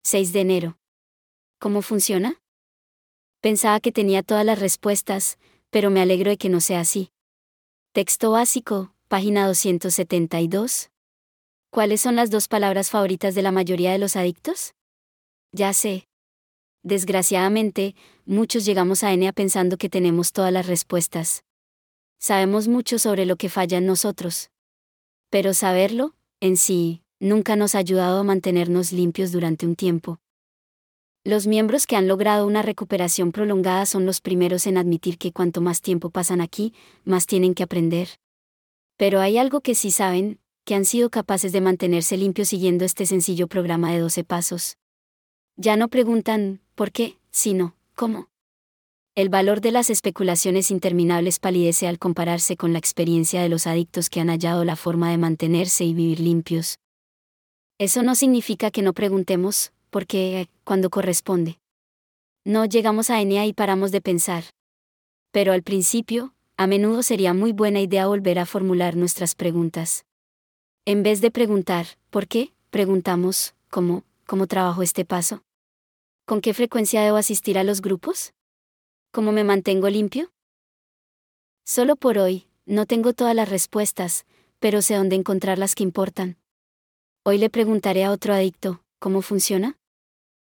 6 de enero. ¿Cómo funciona? Pensaba que tenía todas las respuestas, pero me alegro de que no sea así. Texto básico, página 272. ¿Cuáles son las 2 palabras favoritas de la mayoría de los adictos? Ya sé. Desgraciadamente, muchos llegamos a ENEA pensando que tenemos todas las respuestas. Sabemos mucho sobre lo que falla en nosotros. Pero saberlo, en sí, nunca nos ha ayudado a mantenernos limpios durante un tiempo. Los miembros que han logrado una recuperación prolongada son los primeros en admitir que cuanto más tiempo pasan aquí, más tienen que aprender. Pero hay algo que sí saben, que han sido capaces de mantenerse limpios siguiendo este sencillo programa de 12 pasos. Ya no preguntan, ¿por qué?, sino, ¿cómo? El valor de las especulaciones interminables palidece al compararse con la experiencia de los adictos que han hallado la forma de mantenerse y vivir limpios. Eso no significa que no preguntemos, ¿por qué?, cuando corresponde. No llegamos a ENEA y paramos de pensar. Pero al principio, a menudo sería muy buena idea volver a formular nuestras preguntas. En vez de preguntar, ¿por qué?, preguntamos, ¿cómo trabajo este paso? ¿Con qué frecuencia debo asistir a los grupos? ¿Cómo me mantengo limpio? Solo por hoy, no tengo todas las respuestas, pero sé dónde encontrar las que importan. Hoy le preguntaré a otro adicto, ¿cómo funciona?